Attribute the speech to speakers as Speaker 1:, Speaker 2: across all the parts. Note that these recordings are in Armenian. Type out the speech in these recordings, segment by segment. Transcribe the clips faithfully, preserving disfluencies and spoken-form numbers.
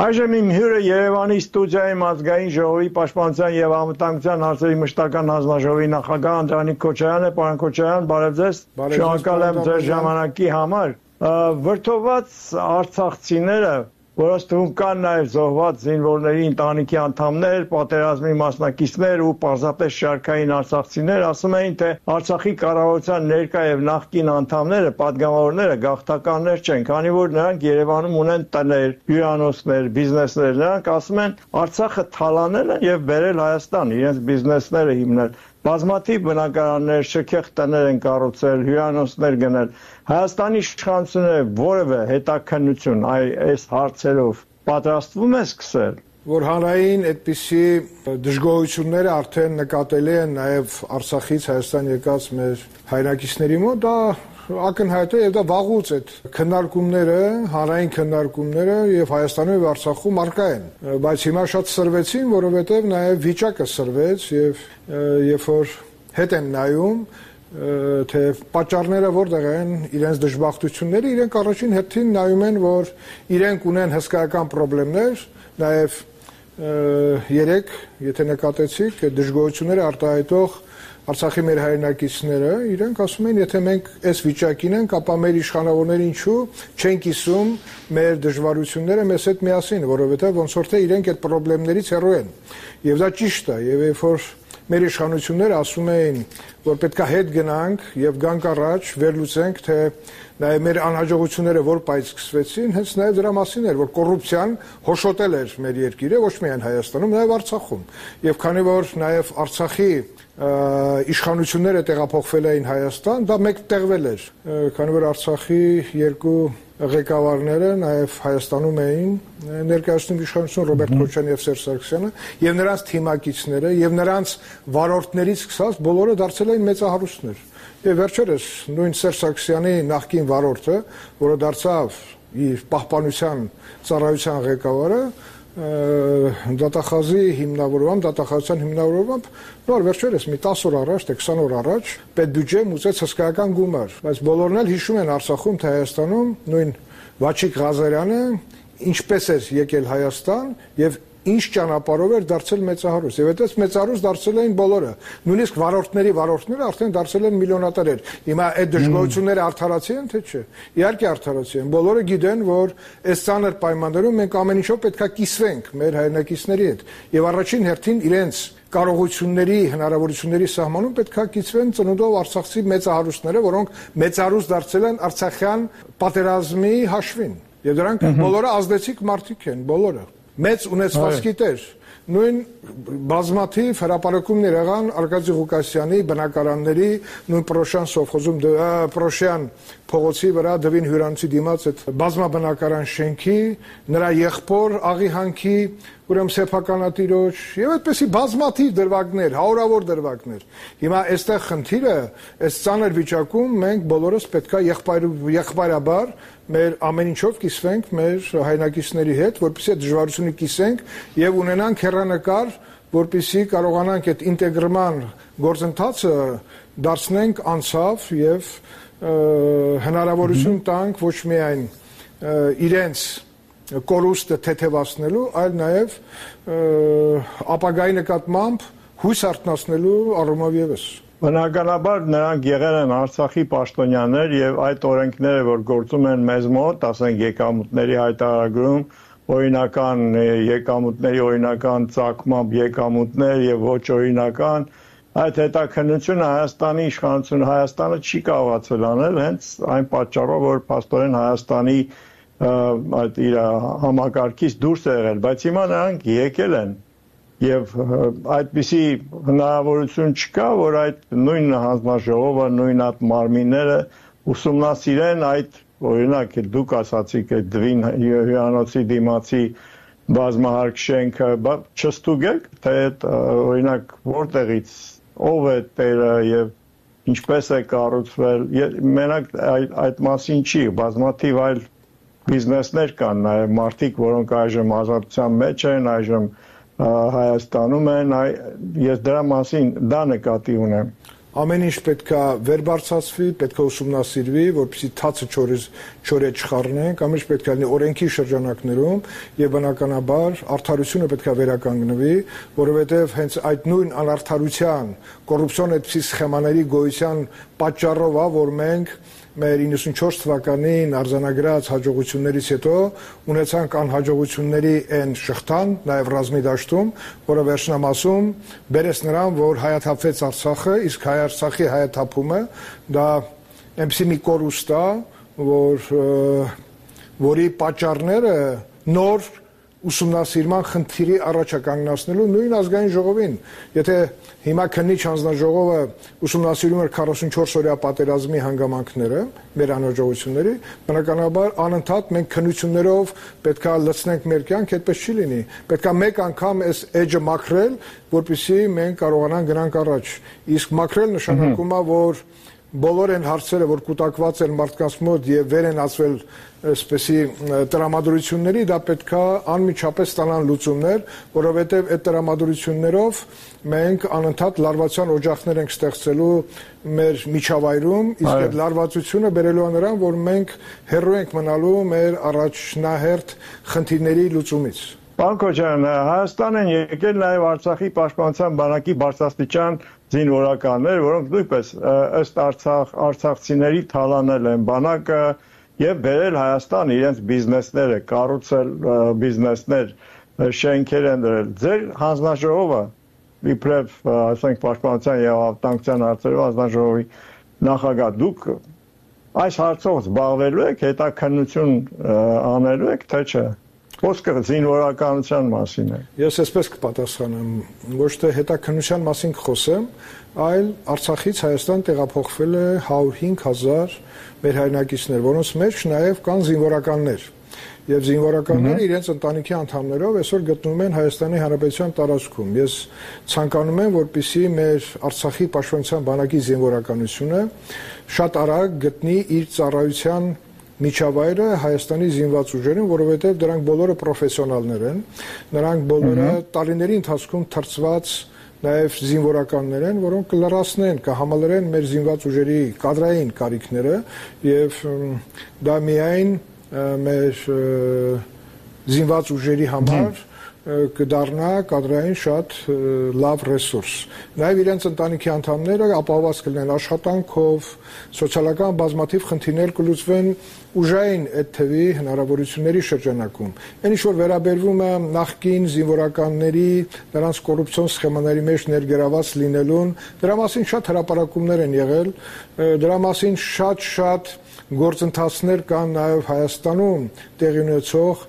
Speaker 1: Այժմ իմ հյուրը Երևանի ստուդիայի Ազգային ժողովի պաշտպանության եւ անվտանգության հարցերի մշտական հանձնաժողովի նախագահ Անդրանիկ Քոչարյանն է, պարոն Քոչարյան, բարև ձեզ։ Շնորհակալ եմ ձեր ժամանակի համար։ Վրդովված արցախցիները, որոնց թվում կան նաև զոհված զինվորների ընտանիքի անդամներ, պատերազմի մասնակիցներ ու պարզապես շարքային արցախցիներ, ասում էին, թե Արցախի կառավարության ներկա եւ նախկին անդամները, падգամավորները գաղթականներ չեն, քանի որ նրանք Երևանում ունեն տներ, հյուրանոցներ, բիզնեսներ, նրանք ասում են Արցախը թալանել են եւ բերել Հայաստան, իրենց բիզնեսները հիմնել։ Բազմաթիվ բնակարաններ, շքեղ տներ են կառուցել, հյուրանոցներ գնել։ Հայաստանի իշխանությունները որևէ հետաքննություն այս հարցերով պատրաստվում է սկսել։
Speaker 2: Որ հանրային այդպիսի դժգոհությունները արդեն նկատելի են նաև Արցախից Հայաստան եկած մեր հայրենակիցների մոտ, դա ակնհայտ է եւ դա վաղուց այդ քննարկումները, հանրային քննարկումները եւ Հայաստանում եւ Արցախում արկա են, բայց հիմա շատ սրվեցին, որովհետեւ նաեւ վիճակը սրվեց եւ երբ որ հետ են նայում, թե պատճառները որտեղ են իրենց դժբախտությունները, իրենք առաջին հերթին նայում են, որ իրենք ունեն հսկայական խնդիրներ, նաեւ երեք, եթե նկատեցիք, դժգոհությունները արտահայտող Արցախի մեր հայրենակիցները, իրենք ասում են, եթե մենք այս վիճակին ենք, ապա մեր իշխանավորները ինչու չեն կիսում մեր դժվարությունները մեզ հետ միասին, որովհետև ոնց որ թե իրենք այդ խնդիրներից հեռու են։ Եվ դա ճիշտ է, եւ երբ որ մեր իշխանությունները ասում էին, որ պետքա հետ գնանք եւ գանք առաջ, վերլուծենք, թե նաեւ մեր անհաջողությունները որ պայծ սկսվեցին, հենց նաեւ դրա մասին էր, որ կոռուպցիան հոշոտել էր մեր երկիրը, ոչ միայն Հայաստանում, նաեւ Արցախում։ Եվ քանի որ նաեւ Արցախի իշխանությունները տեղափոխվել էին Հայաստան, դա մեկտեղվել էր, քանի որ Արցախի երկու ղեկավարները նաև Հայաստանում էին ներկայացնում իշխանություն Ռոբերտ Քոչարյանը եւ Սերժ Սարգսյանը եւ նրանց թիմակիցները եւ նրանց վարորդներից սկսած բոլորը դարձել էին մեծահարուստներ։ Եվ վերջերս նույն Սերժ Սարգսյանի նախկին վարորդը, որը դարձավ իր պահպանության ծառայության ղեկավարը, դատախազի հիմնավորությամբ, դատախազության հիմնավորությամբ նոր վերջերս մի տասը օր առաջ, թե քսան օր առաջ պետբյուջեն ուծեց հսկայական գումար, բայց բոլորն էլ հիշում են Արցախում, թե Հայաստանում նույն Վաչիկ Ղազարյանը ինչպես էր եկել Հայաստան եւ ինչ ճանապարհով էր դարձել մեծահարուստ եւ այդպես մեծահարուստ դարձել էին բոլորը, նույնիսկ վարորդների վարորդները արդեն դարձել են միլիոնատերեր։ Հիմա այդ դժգոհությունները արդարացի են, թե չէ։ Իհարկե արդարացի են, բոլորը գիտեն, որ այս ցաներ պայմաններում մենք ամեն ինչով պետքա կիսվենք մեր հայրենակիցների հետ եւ առաջին հերթին իրենց կարողությունների, հնարավորությունների սահմանում պետքա կիսվեն ծնունդով արցախցի մեծահարուստները, որոնք մեծահարուստ դարձել են արցախյան պատերազմի հաշվին։ Եվ դրանք բոլորը ազդեցիկ մարդիկ են, բոլորը մեծ ունեցվածքի տեր, նույն բազմաթիվ հրապարակումներ եղան Արկադի Ղուկասյանի բնակարանների, նույն Պրոշյան սովխոզում, Պրոշյան փողոցի վրա դվին հյուրանոցի դիմաց այդ բազմաբնակարան շենքի, նրա եղբոր աղիհանքի, ուրեմն սեփականատիրոջ եւ այդպեսի բազմաթիվ դրվագներ, հարյուրավոր դրվագներ։ Հիմա այստեղ խնդիրը, այս ցաներ վիճակում մենք բոլորս պետքա եղբայրաբար մեր ամեն ինչով կիսվենք մեր հայրենակիցների հետ, որպեսզի դժվարությունը կիսենք եւ ունենանք հեռանկար, որպեսզի կարողանանք այդ ինտեգրման գործընթացը դարձնենք անցավ եւ հնարավորություն տանք ոչ միայն իրենց կորուստը թեթևացնելու, այլ նաեւ ապագայի նկատմամբ հույս արթնացնելու առումով եւս։
Speaker 1: Բնականաբար նրանք եղել են Արցախի պաշտոնյաներ եւ այդ օրենքները, որ գործում են մեզ մոտ, ասենք եկամուտների հայտարարում, օրինական եկամուտների օրինական ծագմամբ եկամուտներ եւ ոչ օրինական, այդ հետաքննությունը Հայաստանի իշխանությունը Հայաստանը չի կարողացել անել հենց այն պատճառով, որ փաստորեն Հայաստանի այդ իր համակարգից դուրս է եղել, բայց հիմա նրանք եկել են եւ այդպիսի հնարավորություն չկա, որ այդ նույն հանձնաժողովը, նույն այդ մարմինները ուսումնասիրեն այդ օրինակ դուք ասացիք այդ դվին հյուրանոցի դիմացի բազմահարկ շենքը, բայց չստուգեք, թե այդ օրինակ որտեղից ով է տերը եւ ինչպես է կառուցվել, մենակ այդ մասին չի, բազմաթիվ այլ բիզնեսներ կան, նաեւ մարդիկ, որոնք այժմ ազատության մեջ են, այժմ Հայաստանում են, ես դրա մասին դա նկատի ունեմ։
Speaker 2: ամեն ինչ պետք է վերբարձացվի, պետք է ուսումնասիրվի, որպեսզի թացը չորե չխառնենք, ամեն ինչ պետք է լինի օրենքի շրջանակներում եւ բնականաբար արդարությունը պետք է վերականգնվի, որովհետեւ հենց այդ նույն անարդարության, կոռուպցիոն այդպիսի սխեմաների գոյության պատճառով է, որ մենք մեր իննսունչորս թվականին արձանագրած հաջողություններից հետո ունեցանք անհաջողությունների այն շղթան, նաև ռազմի դաշտում, որը վերջնամասում բերեց նրան, որ հայաթափվեց Արցախը, իսկ Հայ-Արցախի հայաթափումը դա այնպիսի մի կորուստ է, որ որի պատճառները նոր ուսումնասիրման խնդիրի առաջ է կանգնացնելու նույն ազգային ժողովին, եթե հիմա քննիչ հանձնաժողովը ուսումնասիրում էր քառասունչորս օրյա պատերազմի հանգամանքները, մեր անհաջողությունների, բնականաբար անընդհատ մենք քննություններով պետք է լցնենք մեր կյանք, այդպես չի լինի, պետք է մեկ անգամ այս էջը մաքրել, որպեսզի մենք կարողանանք գնանք առաջ, իսկ մաքրել նշանակում է, որ բոլոր այն հարցերը, որ կուտակված են մարդկանց մոտ եւ վեր են ածվել այսպեսի տրամադրությունների, դա պետք է անմիջապես ստանան լուծումներ, որովհետեւ այդ տրամադրություններով մենք անընդհատ լարվածության օջախներ ենք ստեղծելու մեր միջավայրում, իսկ այդ լարվածությունը բերելու է նրան, որ մենք հեռու ենք մնալու մեր առաջնահերթ խնդիրների լուծումից։
Speaker 1: Պարոն Քոչարյան, Հայաստան են եկել նաև Արցախի պաշտպանության բանակի բարձրաստիճան զինվորականներ, որոնք նույնպես ըստ Արցախ արցախցիների թալանել են բանակը եւ բերել Հայաստան իրենց բիզնեսները, կառուցել բիզնեսներ, շենքեր են դրել։ Ձեր հանձնաժողովը իբրև, ասենք, պաշտպանության եւ անվտանգության հարցերով հանձնաժողովի նախագահ, դուք այս հարցով զբաղվելու եք, հետաքննություն անելու եք, թե չէ։ Խոսքը զինվորականության մասին է։
Speaker 2: Ես այսպես կպատասխանեմ, ոչ թե հետաքննության մասին կխոսեմ, այլ Արցախից Հայաստան տեղափոխվել է հարյուր հինգ հազար մեր հայրենակիցներ, որոնց մեջ նաև կան զինվորականներ։ Եվ զինվորականները իրենց ընտանիքի անդամներով այսօր գտնվում են Հայաստանի Հանրապետության տարածքում։ Ես ցանկանում եմ, որպեսզի մեր Արցախի պաշտպանության բանակի զինվորականությունը շատ արագ գտնի իր ծառայության միջավայրը Հայաստանի զինված ուժերին, որովհետև դրանք բոլորը պրոֆեսիոնալներ են, նրանք բոլորը տարիների ընթացքում թրծված նաև զինվորականներ են, որոնք կլրացնեն, կհամալրեն մեր զինված ուժերի կադրային կարիքները եւ դա միայն մեր զինված ուժերի համար կդառնա կադրային շատ լավ ռեսուրս։ Նաև իրենց ընտանիքի անդամները ապահովված կլինեն աշխատանքով, սոցիալական բազմաթիվ խնդիրներ կլուծվեն ուժային այդ թվի հնարավորությունների շրջանակում։ Այն ինչ որ վերաբերվում է նախկին զինվորականների նրանց կոռուպցիոն սխեմաների մեջ ներգրաված լինելուն, դրա մասին շատ հրապարակումներ են եղել, դրա մասին շատ-շատ գործընթացներ կան նաև Հայաստանում տեղի ունեցող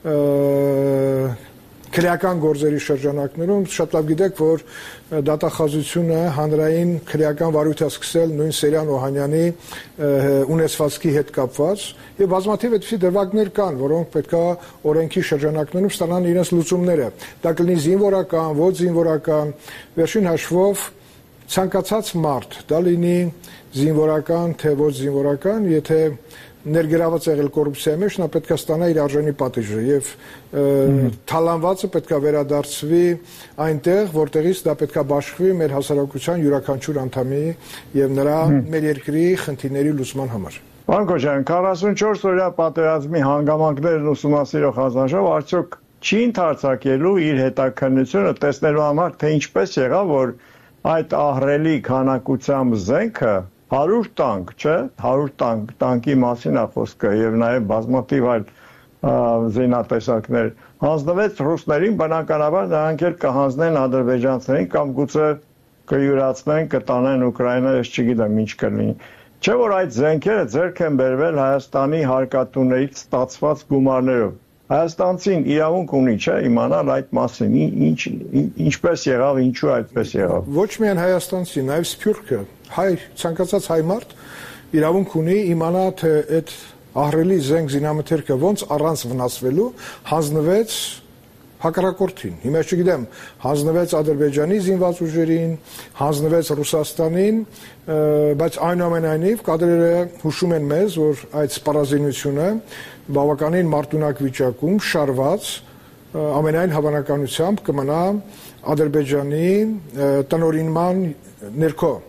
Speaker 2: քրեական գործերի շրջանակներում շատ լավ գիտեք, որ դատախազությունը հանրային քրեական վարույթ է սկսել նույն Սերյան Օհանյանի ունեցվածքի հետ կապված եւ բազմաթիվ այդպիսի դրվագներ կան, որոնք պետք է օրենքի շրջանակներում ստանան իրենց լուծումները։ Դա կլինի զինվորական, ոչ զինվորական, վերջին հաշվով ցանկացած մարդ, դա լինի զինվորական, թե ոչ զինվորական, եթե ներգրաված եղել կոռուպցիայի մեջ, նա պետք է ստանա իր արժանի պատիժը եւ թալանվածը պետք է վերադարձվի այնտեղ, որտեղից դա պետք է բաշխվի մեր հասարակության յուրաքանչյուր անդամի եւ նրա մեր երկրի խնդիրների լուծման համար։
Speaker 1: Պարոն Քոչարյան, քառասունչորս օրյա պատերազմի հանգամանքներն ուսումնասիրող հանձնաժողով արդյոք չի ընդարձակելու իր հետաքննությունը տեսնելու համար, թե ինչպես եղավ, որ այդ ահռելի քանակությամբ զենքը հարյուր տանկ, չէ, հարյուր տանկ, տանկի մասին է խոսքը եւ նաեւ բազմաթիվ այլ զինատեսակներ հանձնվեց ռուսներին, բնականաբար նրանք էլ կհանձնեն ադրբեջանցիներին կամ գուցե կյուրացնեն, կտանեն Ուկրաինա, ես չգիտեմ ինչ կլինի։ Չէ՞ որ այդ զենքերը ձեռք են բերվել Հայաստանի հարկատուներից ստացված գումարներով։ Հայաստանցին իրավունք ունի, չէ, իմանալ այդ մասին, ինչ ինչպես եղավ, ինչու այդպես եղավ։
Speaker 2: Ոչ միայն հայաստանցի, նաև սփյուռքը, հայ, ցանկացած հայ մարդ իրավունք ունի իմանալ, թե այդ ահռելի զենք զինամթերքը ոնց առանց վնասվելու հանձնվեց հակառակորդին։ Հիմա չգիտեմ, հանձնվեց Ադրբեջանի զինված ուժերին, հանձնվեց Ռուսաստանին, բայց այնուամենայնիվ կադրերը հուշում են մեզ, որ այդ սպառազինությունը բավականին մարտունակ վիճակում շարված ամենայն հավանականությամբ կմնա Ադրբեջանի տնօրինման ներքո։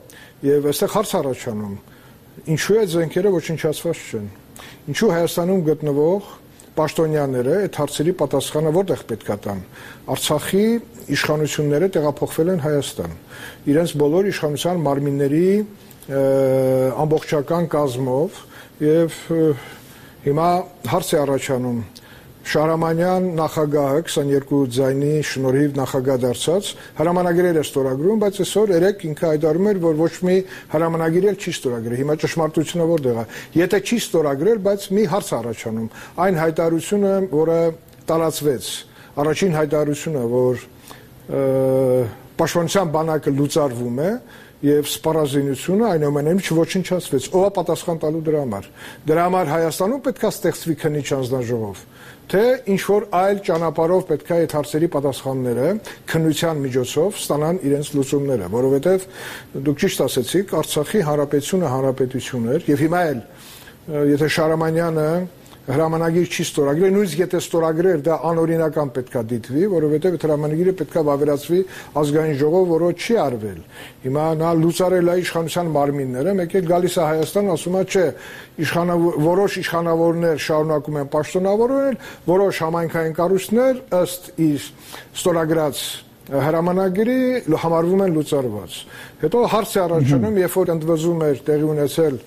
Speaker 2: Եվ այստեղ հարց առաջանում, ինչու այդ զենքերը ոչնչացված չեն։ Ինչու Հայաստանում գտնվող պաշտոնյաները այդ հարցերի պատասխանը որտեղ պետք է տան։ Արցախի իշխանությունները տեղափոխվել են Հայաստան։ Իրենց բոլոր իշխանության մարմինների ամբողջական կազմով եւ հիմա հարց է առաջանում Շահրամանյան նախագահը քսաներկու ձայնի շնորհիվ նախագահ դարձած հրամանագրեր է ստորագրում, բայց այսօր երեք ինքը հայտարարում էր, որ ոչ մի հրամանագիր էլ չի ստորագրել։ Հիմա ճշմարտությունը որտեղ է։ Եթե չի ստորագրել, բայց մի հարց առաջանում։ Այն հայտարարությունը, որը տարածվեց, առաջին հայտարարությունը, որ պաշտպանության բանակը լուծարվում է եւ սպառազինությունը այնուամենայնիվ չոչնչացվեց։ Ո՞վ է պատասխան տալու դրա համար։ Դրա համար Հայաստանում պետք է ստեղծվի քննիչ անձնաժողով, թե ինչ որ այլ ճանապարհով պետք է այդ հարցերի պատասխանները քննության միջոցով ստանան իրենց լուծումները, որովհետեւ դուք ճիշտ ասեցիք, Արցախի հանրապետությունը հանրապետություն էր եւ հիմա էլ եթե Շահրամանյանը հրամանագիր չի ստորագրել, նույնիսկ եթե ստորագրեր, դա անօրինական պետք է դիտվի, որովհետև այդ հրամանագիրը պետք է վավերացվի ազգային ժողով, որը չի արվել։ Հիմա նա լուծարել է իշխանության մարմինները, մեկ էլ գալիս է Հայաստան, ասում է, չէ, որոշ իշխանավորներ շարունակում են պաշտոնավորել, որոշ համայնքային կառույցներ ըստ իր ստորագրած հրամանագրի համարվում են լուծարված։ Հետո հարց է առաջանում, երբ որ ընդվզում էր տեղի ունեցել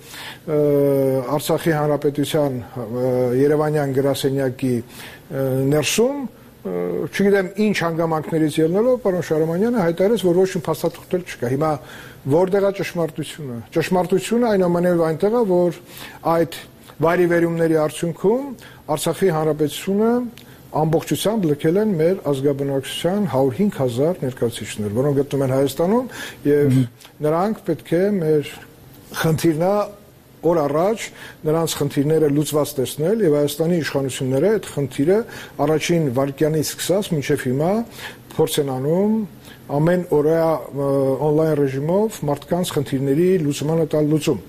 Speaker 2: Արցախի հանրապետության Երևանյան գրասենյակի ներսում, չգիտեմ ինչ հանգամանքներից ելնելով, պարոն Շահրամանյանը հայտարարեց, որ ոչ մի փաստաթղթ չկա։ Հիմա որտեղ է ճշմարտությունը։ Ճշմարտությունը այնուամենայնիվ այնտեղ է, որ այդ վայրիվերումների արդյունքում Արցախի հանրապետությունը ամբողջությամբ լքել են մեր ազգաբնակչության հարյուր հինգ հազար ներկայացուցիչներ, որոնք գտնվում են Հայաստանում եւ նրանք պետք է մեր խնդիրնա օր առաջ նրանց խնդիրները լուծված տեսնել եւ Հայաստանի իշխանությունները այդ խնդիրը առաջին վարկյանից սկսած մինչեւ հիմա փորձ են անում ամեն օրյա on-line ռեժիմով մարդկանց խնդիրների լուծմանը տալ լուծում։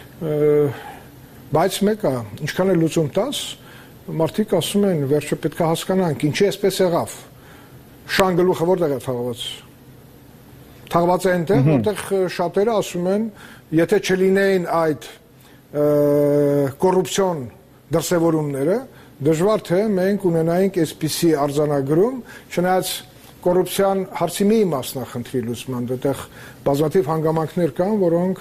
Speaker 2: Բայց մեկը ինչքան է լուծում տաս մարդիկ ասում են, վերջը պետք է հասկանանք, ինչի էսպես եղավ։ Շան գլուխը որտեղ է թաղված։ Թաղված է այնտեղ, որտեղ շատերը ասում են, եթե չլինեին այդ կոռուպցիոն դրսևորումները, դժվար թե մենք ունենայինք այսպիսի արձանագրում, չնայած կոռուպցիան հարցի մի իմաստն է խնդրի լուծման, դեռ բազմաթիվ հանգամանքներ կան, որոնք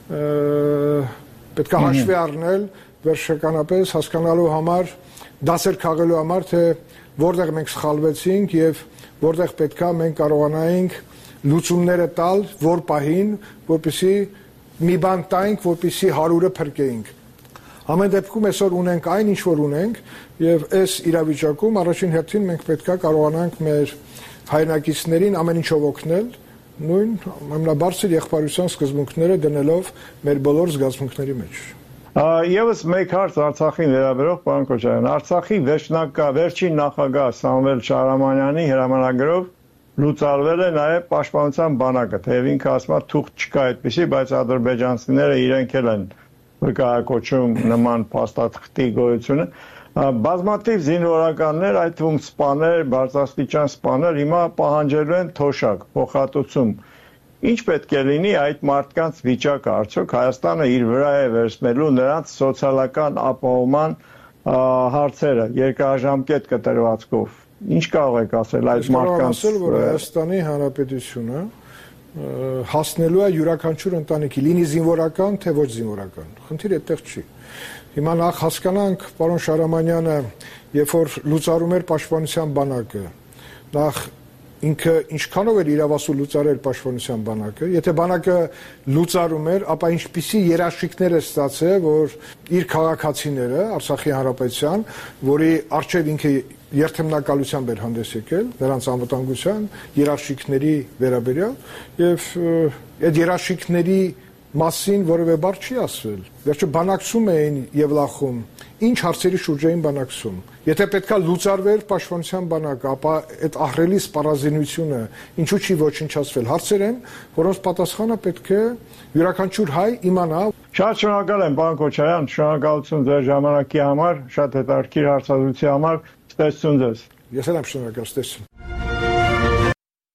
Speaker 2: պետք է հաշվի առնել վերջականապես հասկանալու համար դասեր քաղելու համար, թե որտեղ մենք սխալվեցինք եւ որտեղ պետքա մենք կարողանայինք լուծումները տալ, որ պահին, որպեսզի մի բան տայինք, որպեսզի հարյուրը փրկեինք։ Ամեն դեպքում այսօր ունենք այն, ինչ որ ունենք, եւ այս իրավիճակում առաջին հերթին մենք պետքա կարողանանք մեր հայրենակիցներին ամեն ինչով օգնել, նույն ամենաբարձր եղբայրության սկզբունքները դնելով մեր բոլոր զգացմունքների մեջ։
Speaker 1: Եվս մեկ հարց Արցախին վերաբերող, պարոն Քոչարյան, Արցախի վերջնակա վերջին նախագահ Սամվել Շահրամանյանի հրամանագրով լուծարվել է նաև պաշտպանության բանակը, թեև ինքը ասում է թուղթ չկա այդպիսի, բայց ադրբեջանցիները իրենք էլ են վկայակոչում նման փաստաթղթի գոյությունը։ Բազմաթիվ զինվորականներ, այդ թվում սպաներ, բարձրաստիճան սպաներ հիմա պահանջելու են թոշակ, փոխհատուցում։ Ինչ պետք է լինի այդ մարդկանց վիճակը, արդյոք Հայաստանը իր վրա է վերցնելու նրանց սոցիալական ապահովման հարցերը երկարաժամկետ կտրվածքով։ Ինչ կարող եք ասել այդ մարդկանց,
Speaker 2: որ Հայաստանի Հանրապետությունը հասնելու է յուրաքանչյուր ընտանիքի, լինի զինվորական, թե ոչ զինվորական։ Խնդիրը այդտեղ չի։ Հիմա նախ հասկանանք, պարոն Շահրամանյանը, երբ որ լուծարում էր պաշտպանության բանակը, նախ ինքը ինչքանով էր իրավասու լուծարել պաշտպանության բանակը, եթե բանակը լուծարում էր, ապա ինչպիսի երաշխիքներ է ստացել, որ իր քաղաքացիները Արցախի հանրապետության, որի արժև ինքը երթմնակալությամբ էր հանդես եկել, նրանց անվտանգության երաշխիքների վերաբերյալ, եւ այդ երաշխիքների մասին որևէ բառ չի ասվել։ Վերջը բանակցում էին Եվլախում, ինչ հարցերի շուրջ էին բանակցում։ Եթե պետքա լուծարվեր պաշտպանության բանակը, ապա այդ ահռելի սպառազինությունը ինչու չի ոչնչացվել։ Հարցեր են, որոնց պատասխանը պետք է յուրաքանչյուր հայ իմանա։
Speaker 1: Շատ շնորհակալ եմ, պարոն Քոչարյան, շնորհակալություն ձեր ժամանակի համար, շատ հետաքրքիր հարցազրույցի համար, ստեսություն ձեզ։
Speaker 2: Ես էլ եմ շնորհակալ, ստեսություն։